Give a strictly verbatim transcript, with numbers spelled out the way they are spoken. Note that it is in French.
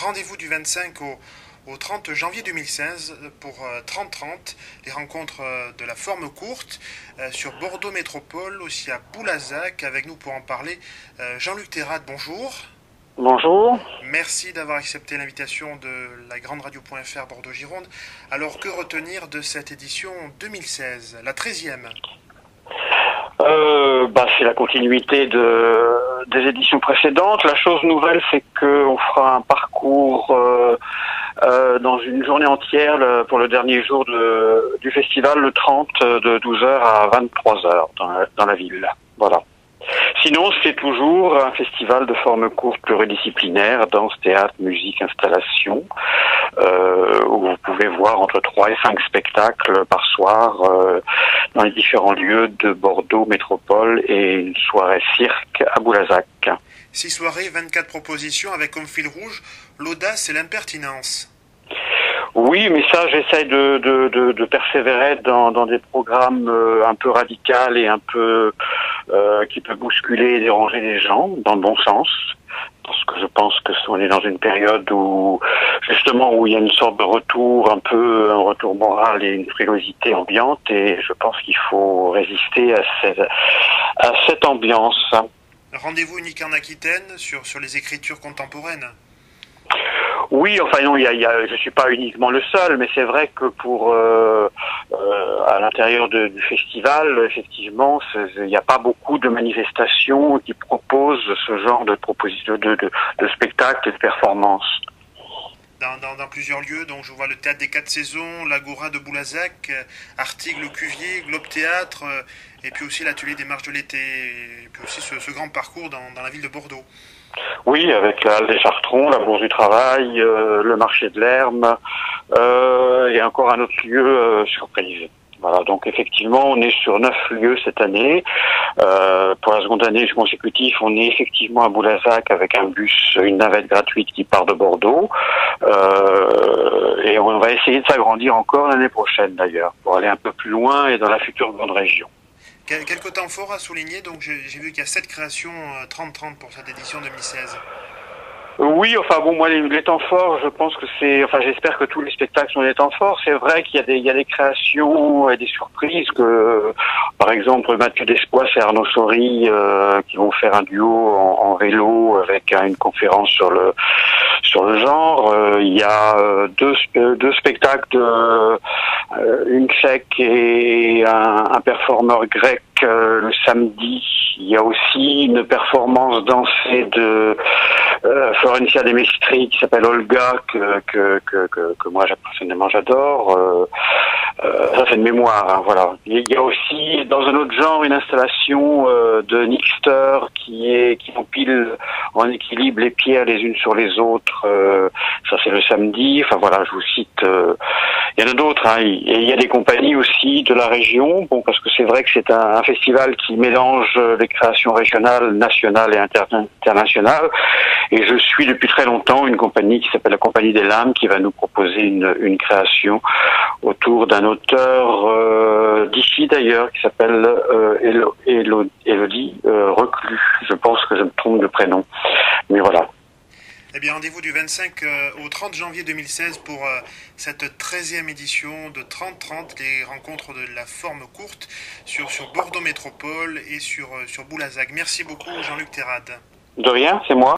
Rendez-vous du vingt-cinq au, au trente janvier deux mille seize pour euh, trente trente, les rencontres euh, de la forme courte euh, sur Bordeaux Métropole, aussi à Boulazac. Avec nous pour en parler, euh, Jean-Luc Terrade, bonjour. Bonjour. Merci d'avoir accepté l'invitation de la grande radio.fr Bordeaux-Gironde. Alors, que retenir de cette édition deux mille seize, la treizième? Euh, bah, c'est la continuité de, des éditions précédentes. La chose nouvelle, c'est qu'on fera un parcours euh, euh, dans une journée entière le, pour le dernier jour de, du festival, le trente, de douze heures à vingt-trois heures dans la, dans la ville. Voilà. Sinon, c'est toujours un festival de forme courte pluridisciplinaire, danse, théâtre, musique, installation, euh, où vous pouvez voir entre trois et cinq spectacles par soir euh, dans les différents lieux de Bordeaux Métropole et une soirée cirque à Boulazac. Six soirées, vingt-quatre propositions avec comme fil rouge l'audace et l'impertinence. Oui, mais ça, j'essaye de, de, de, de persévérer dans, dans des programmes euh, un peu radicaux et un peu euh, qui peuvent bousculer et déranger les gens, dans le bon sens. Parce que je pense que on est dans une période où, justement, où il y a une sorte de retour, un peu un retour moral et une frilosité ambiante, et je pense qu'il faut résister à cette, à cette ambiance. Rendez-vous unique en Aquitaine sur, sur les écritures contemporaines. Oui, enfin non, il y a, il y a, je suis pas uniquement le seul, mais c'est vrai que pour euh, euh, à l'intérieur de, du festival, effectivement, il n'y a pas beaucoup de manifestations qui proposent ce genre de propositions de, de, de spectacles et de performances. Dans, dans, dans plusieurs lieux, donc je vois le Théâtre des Quatre Saisons, l'Agora de Boulazac, euh, Artigues, le Cuvier, Globe Théâtre, euh, et puis aussi l'Atelier des Marches de l'été, et puis aussi ce, ce grand parcours dans, dans la ville de Bordeaux. Oui, avec la Halle des Chartrons, la Bourse du Travail, euh, le marché de l'Herbe, euh, et encore un autre lieu euh, surprise. Voilà, donc effectivement, on est sur neuf lieux cette année. Euh, pour la seconde année consécutive, on est effectivement à Boulazac avec un bus, une navette gratuite qui part de Bordeaux. Euh, et on va essayer de s'agrandir encore l'année prochaine d'ailleurs, pour aller un peu plus loin et dans la future grande région. Quelques temps forts à souligner, donc j'ai vu qu'il y a sept créations trente trente pour cette édition deux mille seize. Oui, enfin bon, moi les, les temps forts, je pense que c'est, enfin j'espère que tous les spectacles sont des temps forts. C'est vrai qu'il y a des, il y a des créations et des surprises que, par exemple, Mathieu Despois et Arnaud Sori euh, qui vont faire un duo en, en vélo avec hein, une conférence sur le sur le genre. Euh, il y a euh, deux euh, deux spectacles, de, euh, une tchèque et un, un performeur grec euh, le samedi. Il y a aussi une performance dansée de euh, Florencia de Mestri qui s'appelle Olga que que que que, que moi personnellement j'adore. Euh, euh, ça c'est de mémoire, hein, voilà. Il y a aussi dans un autre genre une installation euh, de Nixter qui est qui empile en équilibre les pierres les unes sur les autres. Euh, ça c'est le samedi. Enfin voilà, je vous cite. Euh, il y en a d'autres. Hein, et il y a des compagnies aussi de la région. Bon, parce que c'est vrai que c'est un, un festival qui mélange les créations régionales, nationales et interna- internationales. Et je suis depuis très longtemps une compagnie qui s'appelle la Compagnie des Lames qui va nous proposer une, une création autour d'un auteur euh, d'ici d'ailleurs qui s'appelle euh, Élo, Élo, Élodie euh, Reclus. Je pense que je me trompe de prénom. Mais voilà. Eh bien, rendez-vous du vingt-cinq au trente janvier deux mille seize pour euh, cette treizième édition de trente trente, les rencontres de la forme courte sur, sur Bordeaux Métropole et sur, euh, sur Boulazac. Merci beaucoup, Jean-Luc Terrade. De rien, c'est moi.